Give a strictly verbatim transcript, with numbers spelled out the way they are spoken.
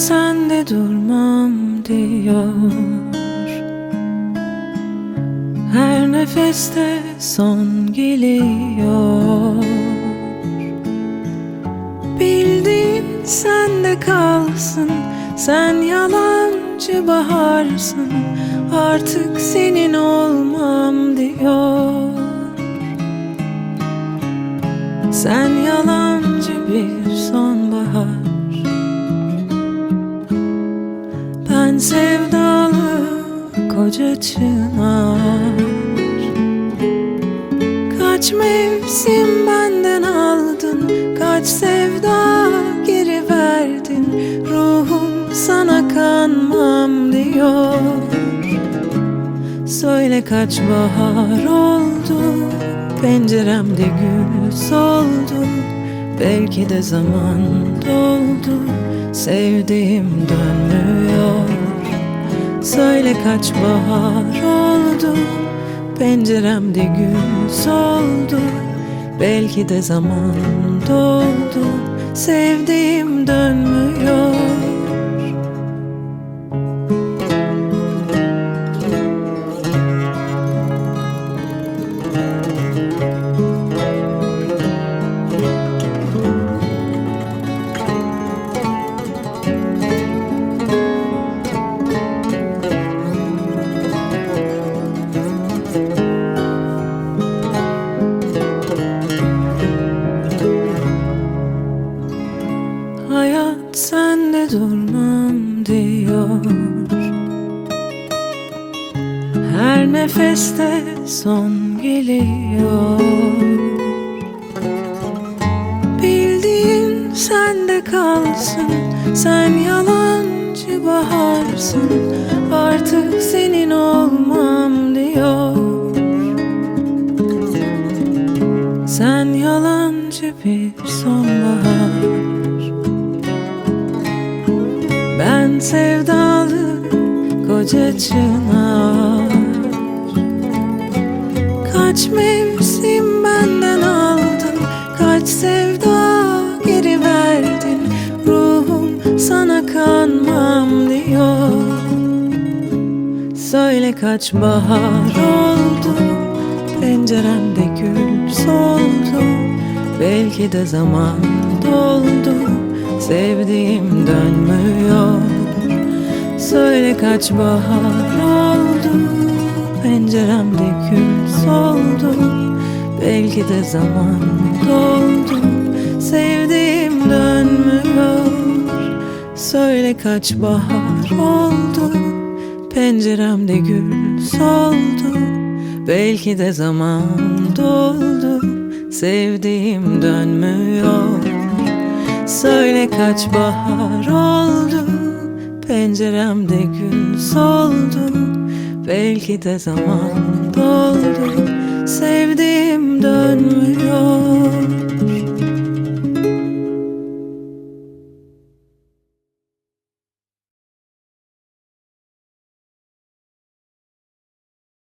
sende durmam diyor. Her nefeste son geliyor. Bildiğin sende kalsın, sen yalancı baharsın. Artık senin olmam diyor. Sen yalancı bir sonbahar, ben sevdalı koca çınar. Kaç mevsim benden aldın, kaç sevda geri verdin. Ruhum sana kanmam diyor. Söyle kaç bahar oldu, penceremde gül soldu. Belki de zaman doldu, sevdiğim dönmüyor. Söyle kaç bahar oldu, penceremde gül soldu. Belki de zaman doldu, sevdiğim dönmüyor. Hayat sende durmam diyor. Her nefeste son geliyor. Bildiğin sende kalsın, sen yalancı baharsın. Artık senin olmam diyor. Sen yalancı bir sonbahar, ben sevdalı koca çınar. Kaç mevsim benden aldın, kaç sevda geri verdin. Ruhum sana kanmam diyor. Söyle kaç bahar oldu, penceremde gül soldu. Belki de zaman doldu, sevdiğim dönmüyor. Söyle kaç bahar oldu, penceremde gül soldu. Belki de zaman doldu, sevdiğim dönmüyor. Söyle kaç bahar oldu, penceremde gül soldu. Belki de zaman doldu, sevdiğim dönmüyor. Söyle kaç bahar oldu, penceremde gül soldu. Belki de zaman doldu, sevdiğim dönmüyor.